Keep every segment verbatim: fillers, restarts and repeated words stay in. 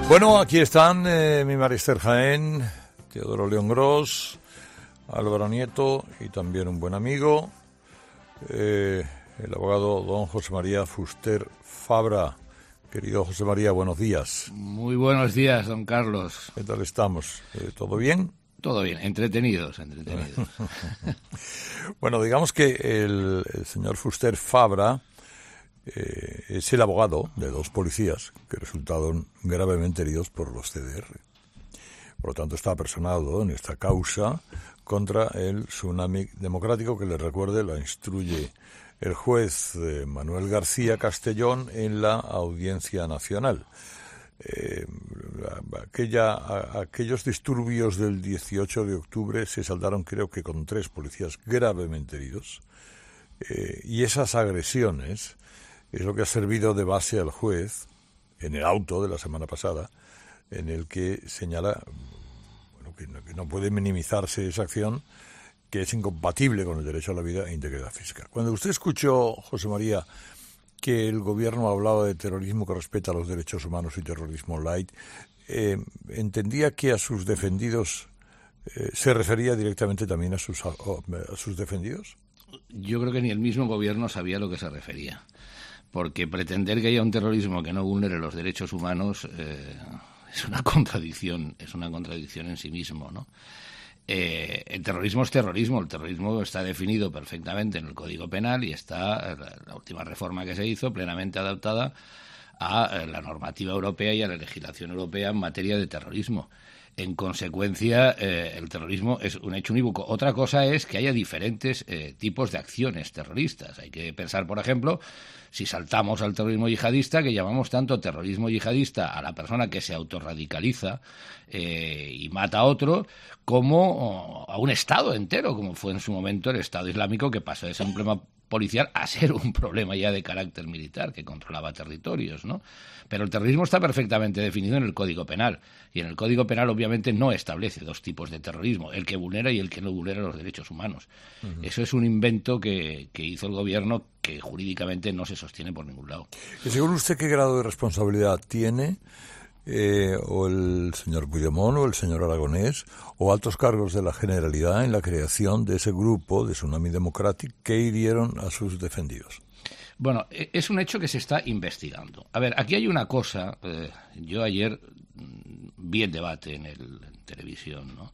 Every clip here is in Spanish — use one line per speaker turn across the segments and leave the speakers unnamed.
Bueno, aquí están eh, mi Marister Jaén, Teodoro León Gros, Álvaro Nieto y también un buen amigo, eh, el abogado don José María Fuster Fabra. Querido José María, buenos días.
Muy buenos días, don Carlos.
¿Qué tal estamos? Eh, ¿Todo bien?
Todo bien, entretenidos, entretenidos.
Bueno, digamos que el, el señor Fuster Fabra eh, es el abogado de dos policías que resultaron gravemente heridos por los C D R. Por lo tanto, está personado en esta causa contra el Tsunami Democrático, que les recuerde, la instruye el juez eh, Manuel García Castellón en la Audiencia Nacional. Eh, aquella, a, aquellos disturbios del dieciocho de octubre se saldaron, creo que con tres policías gravemente heridos, eh, y esas agresiones es lo que ha servido de base al juez en el auto de la semana pasada, en el que señala bueno, que, no, que no puede minimizarse esa acción, que es incompatible con el derecho a la vida e integridad física. Cuando usted escuchó, José María, que el gobierno hablaba de terrorismo que respeta los derechos humanos y terrorismo light, eh, ¿entendía que a sus defendidos eh, se refería directamente también a sus, a, a sus defendidos?
Yo creo que ni el mismo gobierno sabía a lo que se refería, porque pretender que haya un terrorismo que no vulnere los derechos humanos eh, es una contradicción, es una contradicción en sí mismo, ¿no? Eh, el terrorismo es terrorismo, el terrorismo está definido perfectamente en el Código Penal y está la, la última reforma que se hizo plenamente adaptada a, a la normativa europea y a la legislación europea en materia de terrorismo. En consecuencia, eh, el terrorismo es un hecho unívoco. Otra cosa es que haya diferentes eh, tipos de acciones terroristas. Hay que pensar, por ejemplo, si saltamos al terrorismo yihadista, que llamamos tanto terrorismo yihadista a la persona que se autorradicaliza eh, y mata a otro, como oh, a un Estado entero, como fue en su momento el Estado Islámico, que pasó de ser un problema policial a ser un problema ya de carácter militar, que controlaba territorios, ¿no? Pero el terrorismo está perfectamente definido en el Código Penal, y en el Código Penal obviamente no establece dos tipos de terrorismo, el que vulnera y el que no vulnera los derechos humanos. Uh-huh. Eso es un invento que, que hizo el gobierno, que jurídicamente no se sostiene por ningún lado.
¿Y según usted qué grado de responsabilidad tiene eh, o el señor Puigdemont o el señor Aragonés o altos cargos de la Generalidad en la creación de ese grupo de Tsunami Democratic que hirieron a sus defendidos?
Bueno, es un hecho que se está investigando. A ver, aquí hay una cosa. Eh, yo ayer vi el debate en, el, en televisión, ¿no?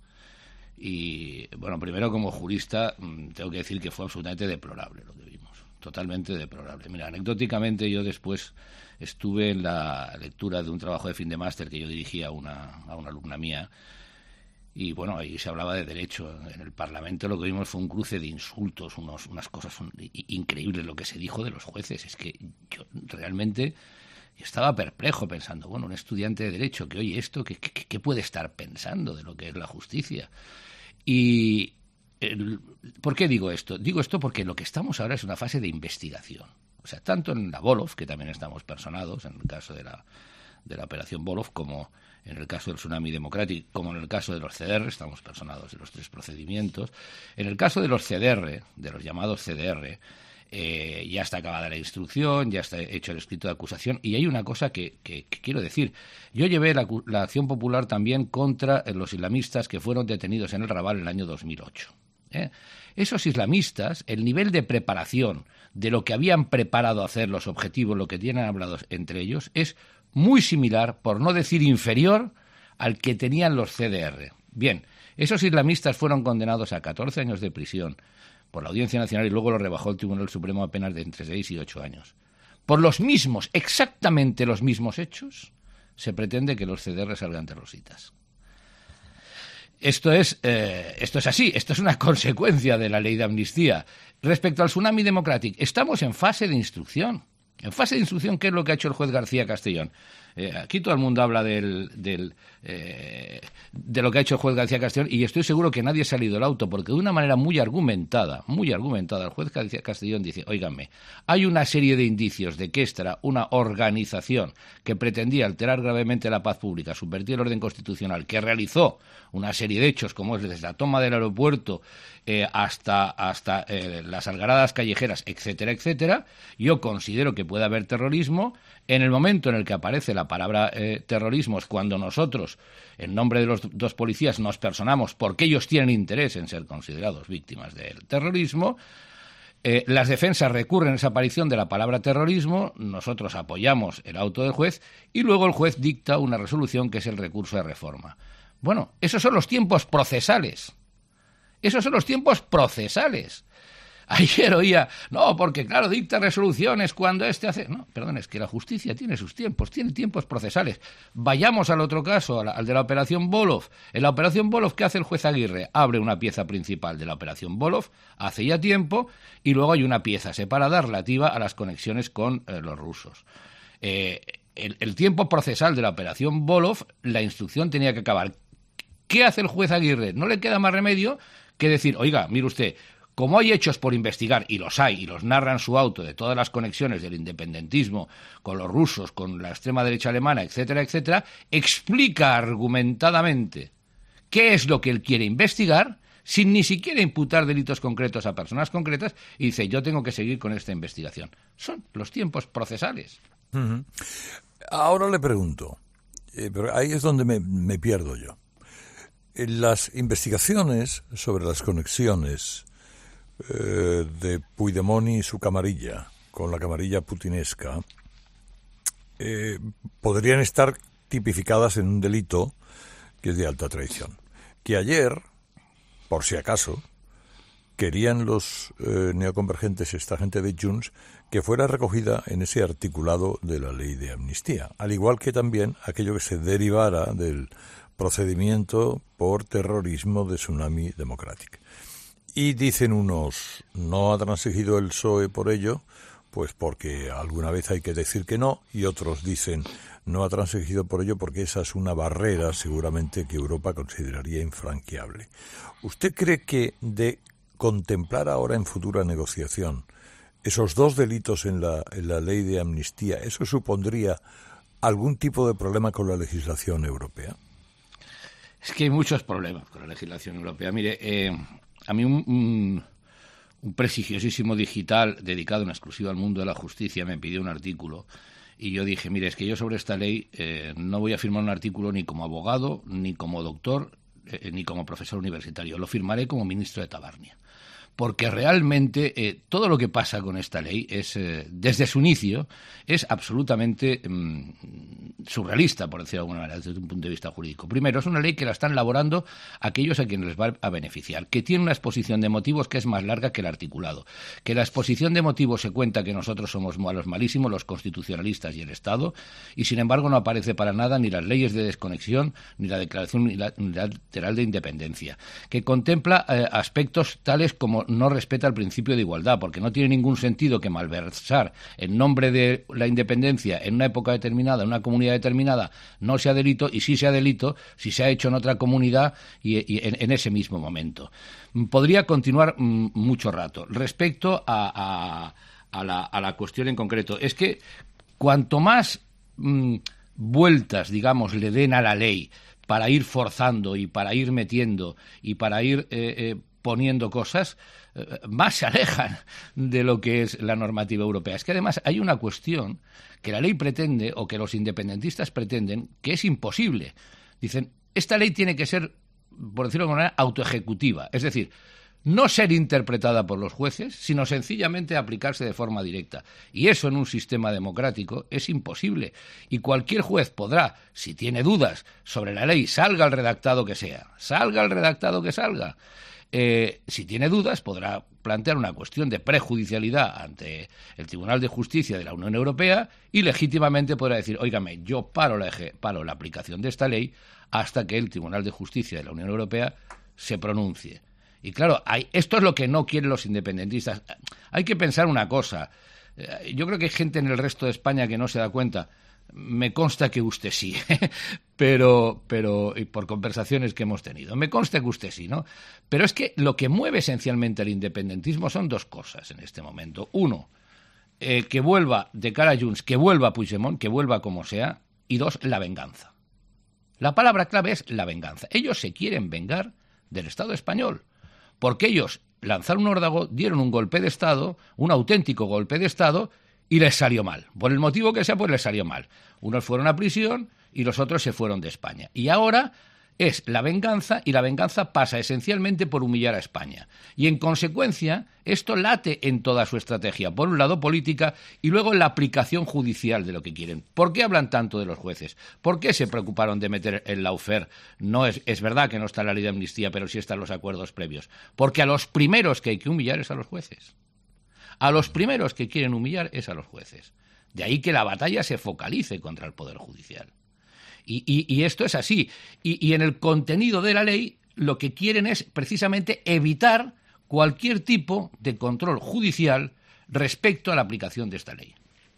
Y, bueno, primero como jurista tengo que decir que fue absolutamente deplorable lo que vimos. Totalmente deplorable. Mira, anecdóticamente yo después estuve en la lectura de un trabajo de fin de máster que yo dirigía a una, a una alumna mía. Y bueno, ahí se hablaba de derecho. En el Parlamento lo que vimos fue un cruce de insultos, unos, unas cosas increíbles lo que se dijo de los jueces. Es que yo realmente estaba perplejo pensando, bueno, un estudiante de derecho que oye esto, ¿qué, qué, qué puede estar pensando de lo que es la justicia? Y el, ¿por qué digo esto? Digo esto porque lo que estamos ahora es una fase de investigación. O sea, tanto en la Volov, que también estamos personados, en el caso de la, de la operación Volov, como en el caso del Tsunami Democratic, como en el caso de los C D R, estamos personados en los tres procedimientos. En el caso de los C D R, de los llamados C D R, eh, ya está acabada la instrucción, ya está hecho el escrito de acusación, y hay una cosa que, que, que quiero decir. Yo llevé la, la acción popular también contra los islamistas que fueron detenidos en el Raval en el año dos mil ocho. ¿eh? Esos islamistas, el nivel de preparación de lo que habían preparado hacer, los objetivos, lo que tienen hablado entre ellos, es muy similar, por no decir inferior, al que tenían los C D R. Bien, esos islamistas fueron condenados a catorce años de prisión por la Audiencia Nacional y luego lo rebajó el Tribunal Supremo a penas de entre seis y ocho años. Por los mismos, exactamente los mismos hechos, se pretende que los C D R salgan terroristas. Esto es, eh, esto es así, esto es una consecuencia de la ley de amnistía. Respecto al Tsunami Democratic, estamos en fase de instrucción. En fase de instrucción, ¿qué es lo que ha hecho el juez García Castellón? Eh, aquí todo el mundo habla del, del, eh, de lo que ha hecho el juez García Castellón y estoy seguro que nadie ha salido del auto porque de una manera muy argumentada, muy argumentada, el juez García Castellón dice, óiganme, hay una serie de indicios de que esta era una organización que pretendía alterar gravemente la paz pública, subvertir el orden constitucional, que realizó una serie de hechos como es desde la toma del aeropuerto eh, hasta, hasta eh, las algaradas callejeras, etcétera, etcétera. Yo considero que que pueda haber terrorismo. En el momento en el que aparece la palabra eh, terrorismo es cuando nosotros, en nombre de los dos policías, nos personamos porque ellos tienen interés en ser considerados víctimas del terrorismo. Eh, las defensas recurren a esa aparición de la palabra terrorismo, nosotros apoyamos el auto del juez y luego el juez dicta una resolución que es el recurso de reforma. Bueno, esos son los tiempos procesales. Esos son los tiempos procesales. Ayer oía, no, porque claro, dicta resoluciones cuando éste hace... No, perdón, es que la justicia tiene sus tiempos, tiene tiempos procesales. Vayamos al otro caso, al, al de la operación Volov. En la operación Volov, ¿qué hace el juez Aguirre? Abre una pieza principal de la operación Volov, hace ya tiempo, y luego hay una pieza separada relativa a las conexiones con eh, los rusos. Eh, el, el tiempo procesal de la operación Volov, la instrucción tenía que acabar. ¿Qué hace el juez Aguirre? No le queda más remedio que decir, oiga, mire usted, como hay hechos por investigar, y los hay, y los narra en su auto, de todas las conexiones del independentismo con los rusos, con la extrema derecha alemana, etcétera, etcétera, explica argumentadamente qué es lo que él quiere investigar, sin ni siquiera imputar delitos concretos a personas concretas, y dice, yo tengo que seguir con esta investigación. Son los tiempos procesales.
Uh-huh. Ahora le pregunto, eh, pero ahí es donde me, me pierdo yo. En las investigaciones sobre las conexiones eh, de Puigdemont y su camarilla, con la camarilla putinesca, eh, podrían estar tipificadas en un delito que es de alta traición. Que ayer, por si acaso, querían los eh, neoconvergentes, esta gente de Junts, que fuera recogida en ese articulado de la ley de amnistía, al igual que también aquello que se derivara del procedimiento por terrorismo de Tsunami Democratic. Y dicen unos, no ha transigido el P S O E por ello, pues porque alguna vez hay que decir que no, y otros dicen, no ha transigido por ello porque esa es una barrera seguramente que Europa consideraría infranqueable. ¿Usted cree que de contemplar ahora en futura negociación esos dos delitos en la, en la ley de amnistía, eso supondría algún tipo de problema con la legislación europea?
Es que hay muchos problemas con la legislación europea. Mire, eh, a mí un, un, un prestigiosísimo digital dedicado en exclusiva al mundo de la justicia me pidió un artículo y yo dije, mire, es que yo sobre esta ley eh, no voy a firmar un artículo ni como abogado, ni como doctor, eh, ni como profesor universitario. Lo firmaré como ministro de Tabarnia. Porque realmente eh, todo lo que pasa con esta ley es, eh, desde su inicio, es absolutamente mm, surrealista, por decirlo de alguna manera, desde un punto de vista jurídico. Primero, es una ley que la están elaborando aquellos a quienes les va a beneficiar, que tiene una exposición de motivos que es más larga que el articulado, que la exposición de motivos se cuenta que nosotros somos malos malísimos, los constitucionalistas y el Estado, y sin embargo no aparece para nada ni las leyes de desconexión, ni la Declaración Unilateral de Independencia, que contempla eh, aspectos tales como no respeta el principio de igualdad, porque no tiene ningún sentido que malversar en nombre de la independencia en una época determinada, en una comunidad determinada, no sea delito, y sí sea delito si se ha hecho en otra comunidad y, y en, en ese mismo momento. Podría continuar mm, mucho rato. Respecto a, a, a, la, a la cuestión en concreto, es que cuanto más mm, vueltas, digamos, le den a la ley para ir forzando y para ir metiendo y para ir eh, eh, poniendo cosas, eh, más se alejan de lo que es la normativa europea. Es que además hay una cuestión que la ley pretende, o que los independentistas pretenden, que es imposible. Dicen, esta ley tiene que ser, por decirlo de alguna manera, autoejecutiva. Es decir, no ser interpretada por los jueces, sino sencillamente aplicarse de forma directa. Y eso en un sistema democrático es imposible. Y cualquier juez podrá, si tiene dudas sobre la ley, salga el redactado que sea, salga el redactado que salga, Eh, si tiene dudas, podrá plantear una cuestión de prejudicialidad ante el Tribunal de Justicia de la Unión Europea y legítimamente podrá decir, óigame, yo paro la, paro la aplicación de esta ley hasta que el Tribunal de Justicia de la Unión Europea se pronuncie. Y claro, hay, esto es lo que no quieren los independentistas. Hay que pensar una cosa. Eh, yo creo que hay gente en el resto de España que no se da cuenta. Me consta que usted sí, pero, pero y por conversaciones que hemos tenido, me consta que usted sí, ¿no? Pero es que lo que mueve esencialmente al independentismo son dos cosas en este momento. Uno, eh, que vuelva de cara a Junts, que vuelva Puigdemont, que vuelva como sea, y dos, la venganza. La palabra clave es la venganza. Ellos se quieren vengar del Estado español, porque ellos lanzaron un órdago, dieron un golpe de Estado, un auténtico golpe de Estado, y les salió mal. Por el motivo que sea, pues les salió mal. Unos fueron a prisión y los otros se fueron de España. Y ahora es la venganza, y la venganza pasa esencialmente por humillar a España. Y en consecuencia, esto late en toda su estrategia. Por un lado política y luego en la aplicación judicial de lo que quieren. ¿Por qué hablan tanto de los jueces? ¿Por qué se preocuparon de meter el lawfare? No es, es verdad que no está la ley de amnistía, pero sí están los acuerdos previos. Porque a los primeros que hay que humillar es a los jueces. A los primeros que quieren humillar es a los jueces. De ahí que la batalla se focalice contra el Poder Judicial. Y, y, y esto es así. Y, y en el contenido de la ley lo que quieren es precisamente evitar cualquier tipo de control judicial respecto a la aplicación de esta ley.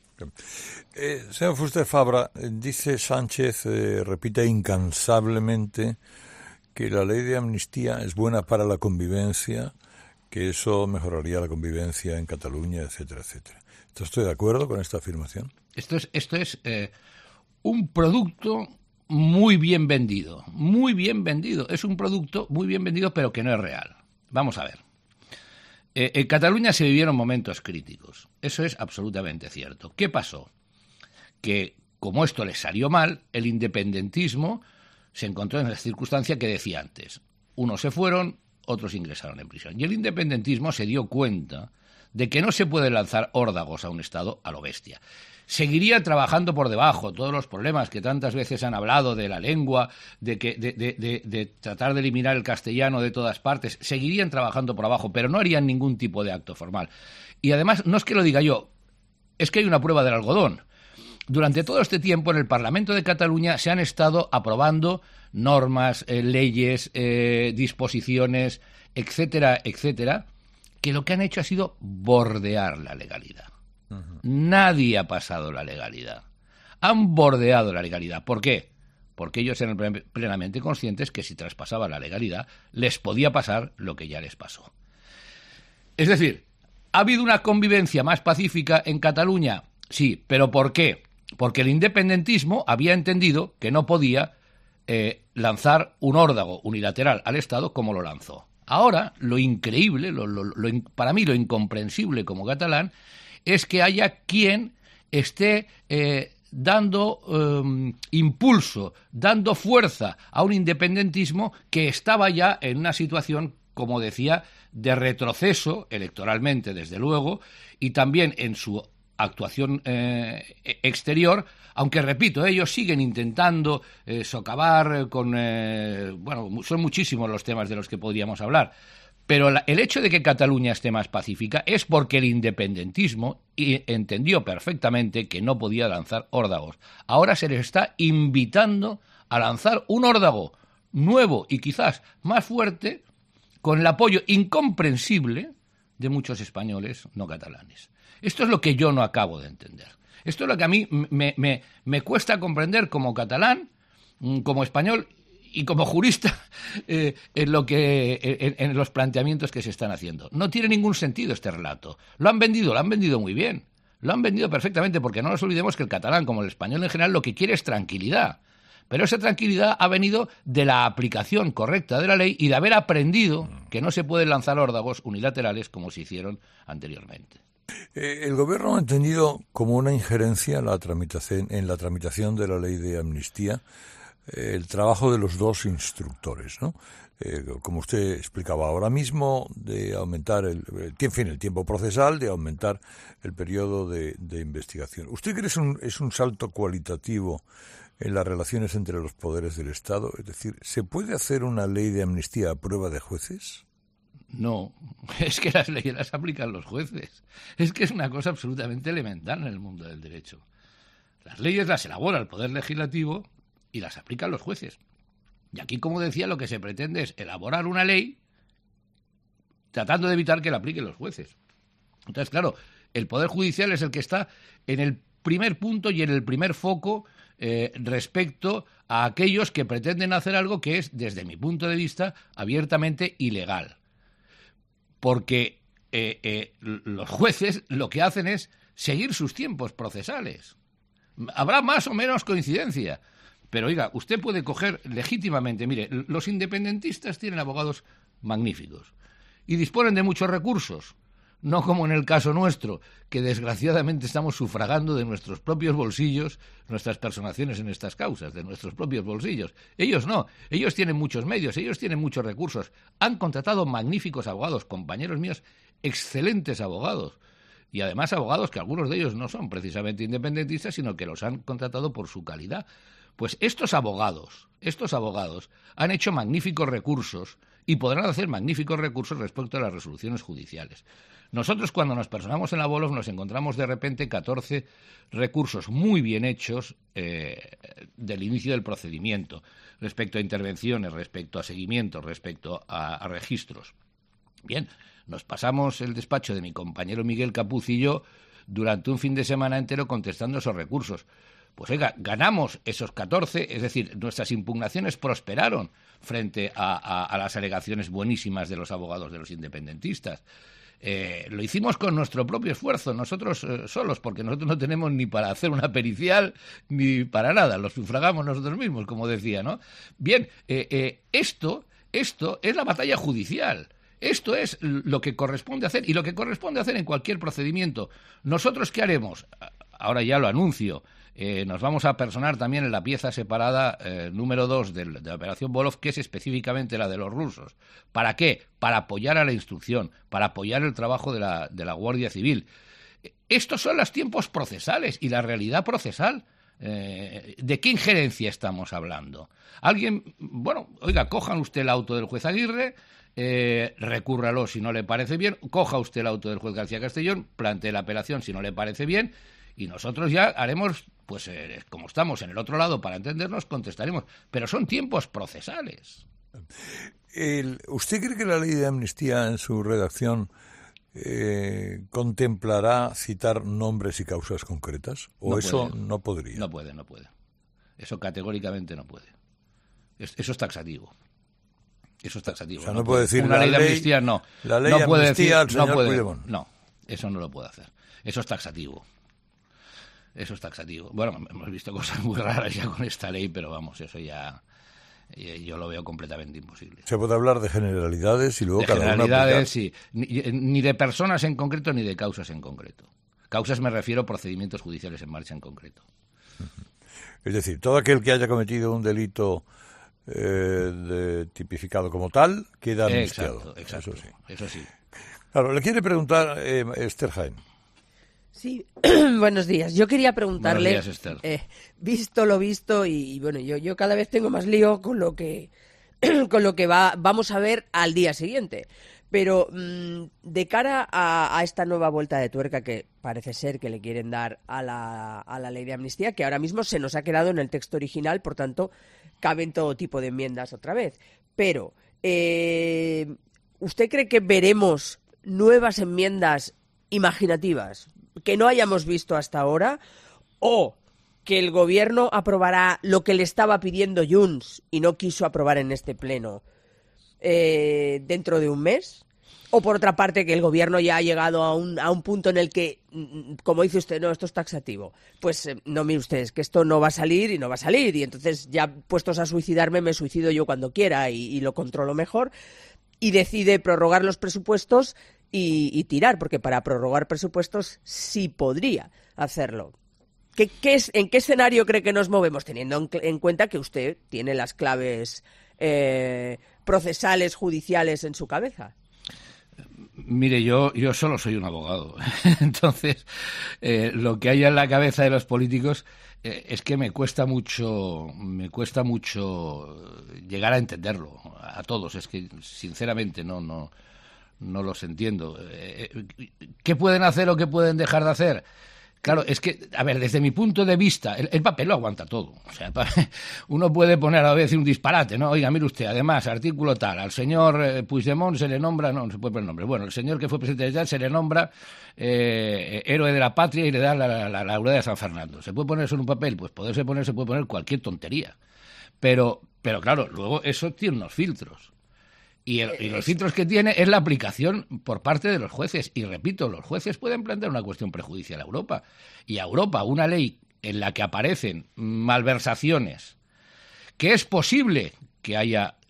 Eh, señor Fuster Fabra, dice Sánchez, eh, repite incansablemente que la ley de amnistía es buena para la convivencia, que eso mejoraría la convivencia en Cataluña, etcétera, etcétera. ¿Estoy de acuerdo con esta afirmación?
Esto es, esto es eh, un producto muy bien vendido, muy bien vendido. Es un producto muy bien vendido, pero que no es real. Vamos a ver. Eh, en Cataluña se vivieron momentos críticos. Eso es absolutamente cierto. ¿Qué pasó? Que, como esto les salió mal, el independentismo se encontró en la circunstancia que decía antes. Unos se fueron, otros ingresaron en prisión. Y el independentismo se dio cuenta de que no se puede lanzar órdagos a un Estado a lo bestia. Seguiría trabajando por debajo todos los problemas que tantas veces han hablado de la lengua, de, que, de, de, de, de tratar de eliminar el castellano de todas partes, seguirían trabajando por abajo, pero no harían ningún tipo de acto formal. Y además, no es que lo diga yo, es que hay una prueba del algodón. Durante todo este tiempo en el Parlamento de Cataluña se han estado aprobando normas, eh, leyes, eh, disposiciones, etcétera, etcétera, que lo que han hecho ha sido bordear la legalidad. Uh-huh. Nadie ha pasado la legalidad. Han bordeado la legalidad. ¿Por qué? Porque ellos eran plenamente conscientes que si traspasaba la legalidad les podía pasar lo que ya les pasó. Es decir, ¿ha habido una convivencia más pacífica en Cataluña? Sí, ¿pero por qué? Porque el independentismo había entendido que no podía eh, lanzar un órdago unilateral al Estado como lo lanzó. Ahora, lo increíble, lo, lo, lo, para mí lo incomprensible como catalán, es que haya quien esté eh, dando eh, impulso, dando fuerza a un independentismo que estaba ya en una situación, como decía, de retroceso electoralmente, desde luego, y también en su actuación eh, exterior, aunque, repito, ellos siguen intentando eh, socavar con... Eh, bueno, son muchísimos los temas de los que podríamos hablar, pero la, el hecho de que Cataluña esté más pacífica es porque el independentismo y entendió perfectamente que no podía lanzar órdagos. Ahora se les está invitando a lanzar un órdago nuevo y quizás más fuerte, con el apoyo incomprensible de muchos españoles no catalanes. Esto es lo que yo no acabo de entender. Esto es lo que a mí me, me, me cuesta comprender como catalán, como español y como jurista eh, en, lo que, en, en los planteamientos que se están haciendo. No tiene ningún sentido este relato. Lo han vendido, lo han vendido muy bien. Lo han vendido perfectamente, porque no nos olvidemos que el catalán, como el español en general, lo que quiere es tranquilidad. Pero esa tranquilidad ha venido de la aplicación correcta de la ley y de haber aprendido que no se pueden lanzar órdagos unilaterales como se hicieron anteriormente.
Eh, el Gobierno ha entendido como una injerencia en la tramitación, en la tramitación de la ley de amnistía eh, el trabajo de los dos instructores, ¿no? Eh, como usted explicaba ahora mismo, de aumentar el, el, en fin, el tiempo procesal, de aumentar el periodo de, de investigación. ¿Usted cree que es un, es un salto cualitativo en las relaciones entre los poderes del Estado? Es decir, ¿se puede hacer una ley de amnistía a prueba de jueces?
No, es que las leyes las aplican los jueces. Es que es una cosa absolutamente elemental en el mundo del derecho. Las leyes las elabora el Poder Legislativo y las aplican los jueces. Y aquí, como decía, lo que se pretende es elaborar una ley tratando de evitar que la apliquen los jueces. Entonces, claro, el Poder Judicial es el que está en el primer punto y en el primer foco eh, respecto a aquellos que pretenden hacer algo que es, desde mi punto de vista, abiertamente ilegal. Porque eh, eh, los jueces lo que hacen es seguir sus tiempos procesales. Habrá más o menos coincidencia, pero oiga, usted puede coger legítimamente, mire, los independentistas tienen abogados magníficos y disponen de muchos recursos. no como en el caso nuestro, que desgraciadamente estamos sufragando de nuestros propios bolsillos nuestras personaciones en estas causas, de nuestros propios bolsillos. Ellos no, ellos tienen muchos medios, ellos tienen muchos recursos, han contratado magníficos abogados, compañeros míos, excelentes abogados, y además abogados que algunos de ellos no son precisamente independentistas, sino que los han contratado por su calidad. Pues estos abogados, estos abogados han hecho magníficos recursos y podrán hacer magníficos recursos respecto a las resoluciones judiciales. Nosotros, cuando nos personamos en la Wolof, nos encontramos de repente catorce recursos muy bien hechos eh, del inicio del procedimiento, respecto a intervenciones, respecto a seguimientos, respecto a, a registros. Bien, nos pasamos el despacho de mi compañero Miguel Capuz y yo durante un fin de semana entero contestando esos recursos. Pues oiga, ganamos esos catorce, es decir, nuestras impugnaciones prosperaron frente a, a, a las alegaciones buenísimas de los abogados de los independentistas. Eh, lo hicimos con nuestro propio esfuerzo, nosotros eh, solos, porque nosotros no tenemos ni para hacer una pericial ni para nada, lo sufragamos nosotros mismos, como decía, ¿no? Bien, eh, eh, esto, esto es la batalla judicial. Esto es lo que corresponde hacer y lo que corresponde hacer en cualquier procedimiento. ¿Nosotros qué haremos? Ahora ya lo anuncio. Eh, nos vamos a personar también en la pieza separada eh, número dos de, de la Operación Wolof, que es específicamente la de los rusos. ¿Para qué? Para apoyar a la instrucción, para apoyar el trabajo de la, de la Guardia Civil. Estos son los tiempos procesales y la realidad procesal. Eh, ¿De qué injerencia estamos hablando? Alguien, bueno, oiga, cojan usted el auto del juez Aguirre, eh, recúrralo si no le parece bien, coja usted el auto del juez García Castellón, plantee la apelación si no le parece bien, y nosotros ya haremos, pues eh, como estamos en el otro lado para entendernos, contestaremos. Pero son tiempos procesales.
El, ¿Usted cree que la ley de amnistía en su redacción eh, contemplará citar nombres y causas concretas? ¿O no eso puede, no podría?
No puede, no puede. Eso categóricamente no puede. Es, eso es taxativo. Eso es taxativo.
O sea, no, no puede decir
una
la
ley de
ley,
amnistía, no.
La ley
no
de
puede
amnistía
decir,
al señor
no puede,
Puigdemont.
No, eso no lo puede hacer. Eso es taxativo. Eso es taxativo. Bueno, hemos visto cosas muy raras ya con esta ley, pero vamos, eso ya yo lo veo completamente imposible.
Se puede hablar de generalidades y luego
de
cada una...
generalidades, sí. Ni, ni de personas en concreto ni de causas en concreto. Causas me refiero a procedimientos judiciales en marcha en concreto.
Es decir, todo aquel que haya cometido un delito eh, de, tipificado como tal queda amnistiado.
Exacto, exacto.
Eso sí.
Eso sí.
Claro, le quiere preguntar eh, Esther Jaén.
Sí, buenos días. Yo quería preguntarle,
Buenos días, Esther.
Eh, visto lo visto, y, y bueno, yo, yo cada vez tengo más lío con lo que con lo que va, vamos a ver al día siguiente. Pero mmm, de cara a, a esta nueva vuelta de tuerca que parece ser que le quieren dar a la, a la ley de amnistía, que ahora mismo se nos ha quedado en el texto original, por tanto, caben todo tipo de enmiendas otra vez. Pero, eh, ¿usted cree que veremos nuevas enmiendas imaginativas que no hayamos visto hasta ahora, o que el gobierno aprobará lo que le estaba pidiendo Junts y no quiso aprobar en este pleno eh, dentro de un mes? O por otra parte, que el gobierno ya ha llegado a un, a un punto en el que, como dice usted, no, esto es taxativo. Pues eh, no, mire ustedes, que esto no va a salir y no va a salir, y entonces ya puestos a suicidarme, me suicido yo cuando quiera y, y lo controlo mejor, y decide prorrogar los presupuestos Y, y tirar, porque para prorrogar presupuestos sí podría hacerlo. ¿Qué, qué es, ¿En qué escenario cree que nos movemos, teniendo en, en cuenta que usted tiene las claves eh, procesales, judiciales en su cabeza?
Mire, yo, yo solo soy un abogado. Entonces, eh, lo que hay en la cabeza de los políticos eh, es que me cuesta mucho, me cuesta mucho llegar a entenderlo a todos. Es que, sinceramente, no, no. No los entiendo. ¿Qué pueden hacer o qué pueden dejar de hacer? Claro, es que, a ver, desde mi punto de vista, el, el papel lo aguanta todo. O sea, uno puede poner a veces un disparate, ¿no? Oiga, mire usted, además, artículo tal, al señor eh, Puigdemont se le nombra, no, no se puede poner nombre. Bueno, el señor que fue presidente de Israel se le nombra eh, héroe de la patria y le da la, la, la laurea de San Fernando. ¿Se puede poner eso en un papel? Pues poderse poner, se puede poner cualquier tontería. Pero, pero claro, luego eso tiene unos filtros. Y, el, y los filtros que tiene es la aplicación por parte de los jueces. Y repito, los jueces pueden plantear una cuestión prejudicial a Europa. Y a Europa, una ley en la que aparecen malversaciones, que es posible que haya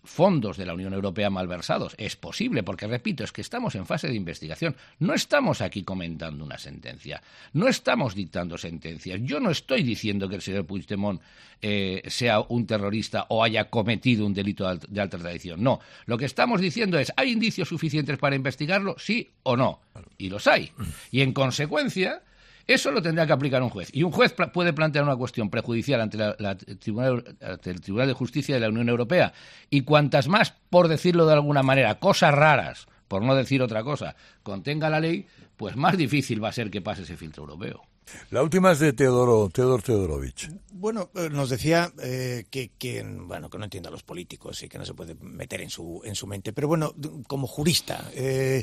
fondos de la Unión Europea malversados. Es posible, porque, repito, es que estamos en fase de investigación. No estamos aquí comentando una sentencia. No estamos dictando sentencias. Yo no estoy diciendo que el señor Puigdemont eh, sea un terrorista o haya cometido un delito de alta traición. No. Lo que estamos diciendo es, ¿hay indicios suficientes para investigarlo? ¿Sí o no? Y los hay. Y, en consecuencia, eso lo tendrá que aplicar un juez. Y un juez pl- puede plantear una cuestión prejudicial ante, la, la tribunal, ante el Tribunal de Justicia de la Unión Europea. Y cuantas más, por decirlo de alguna manera, cosas raras, por no decir otra cosa, contenga la ley, pues más difícil va a ser que pase ese filtro europeo.
La última es de Teodoro, Teodor Teodorovich.
Bueno, eh, nos decía eh, que, que, bueno, que no entiende a los políticos y que no se puede meter en su, en su mente. Pero bueno, como jurista, eh,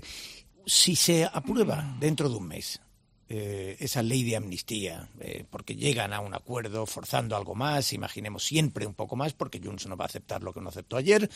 si se aprueba dentro de un mes eh, esa ley de amnistía, eh, porque llegan a un acuerdo forzando algo más, imaginemos siempre un poco más, porque Junts no va a aceptar lo que no aceptó ayer,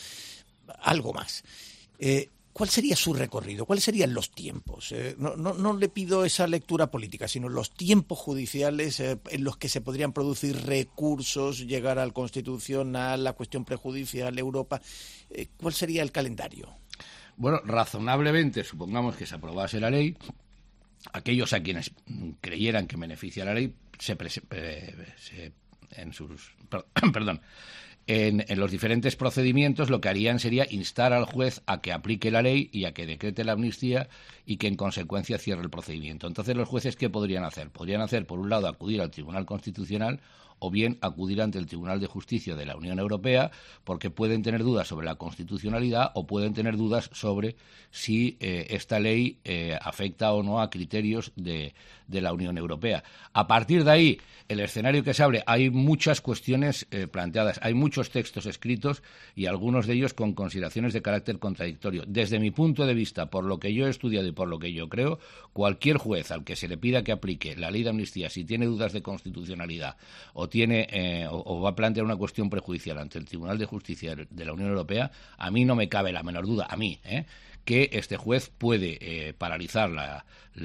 algo más. Eh, ¿Cuál sería su recorrido? ¿Cuáles serían los tiempos? Eh, no, no, no le pido esa lectura política, sino los tiempos judiciales eh, en los que se podrían producir recursos, llegar al Constitucional, la cuestión prejudicial, Europa. Eh, ¿Cuál sería el calendario?
Bueno, razonablemente, supongamos que se aprobase la ley, aquellos a quienes creyeran que beneficia la ley, se, prese, eh, se en sus perdón, en, en los diferentes procedimientos lo que harían sería instar al juez a que aplique la ley y a que decrete la amnistía y que en consecuencia cierre el procedimiento. Entonces, los jueces, ¿qué podrían hacer? Podrían hacer, por un lado, acudir al Tribunal Constitucional o bien acudir ante el Tribunal de Justicia de la Unión Europea, porque pueden tener dudas sobre la constitucionalidad o pueden tener dudas sobre si eh, esta ley eh, afecta o no a criterios de, de la Unión Europea. A partir de ahí, el escenario que se abre, hay muchas cuestiones eh, planteadas, hay muchos textos escritos y algunos de ellos con consideraciones de carácter contradictorio. Desde mi punto de vista, por lo que yo he estudiado y por lo que yo creo, cualquier juez al que se le pida que aplique la ley de amnistía, si tiene dudas de constitucionalidad o tiene eh, o, o va a plantear una cuestión prejudicial ante el Tribunal de Justicia de la Unión Europea, a mí no me cabe la menor duda, a mí, ¿eh? que este juez puede eh, paralizar la,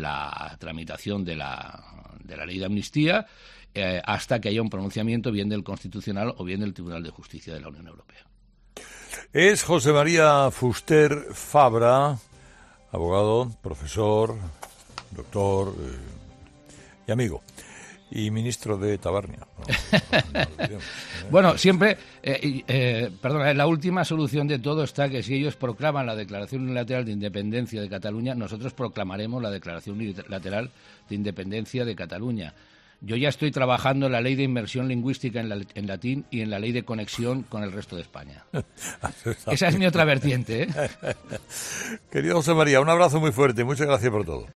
la tramitación de la, de la ley de amnistía eh, hasta que haya un pronunciamiento bien del Constitucional o bien del Tribunal de Justicia de la Unión Europea.
Es José María Fuster Fabra, abogado, profesor, doctor eh, y amigo. Y ministro de Tabarnia. No, no, no olvidemos, ¿eh?
Bueno, siempre, eh, eh, perdona, la última solución de todo está que si ellos proclaman la declaración unilateral de independencia de Cataluña, nosotros proclamaremos la declaración unilateral de independencia de Cataluña. Yo ya estoy trabajando en la ley de inmersión lingüística en, la, en latín y en la ley de conexión con el resto de España. Esa es mi otra vertiente, ¿eh?
Querido José María, un abrazo muy fuerte. Muchas gracias por todo.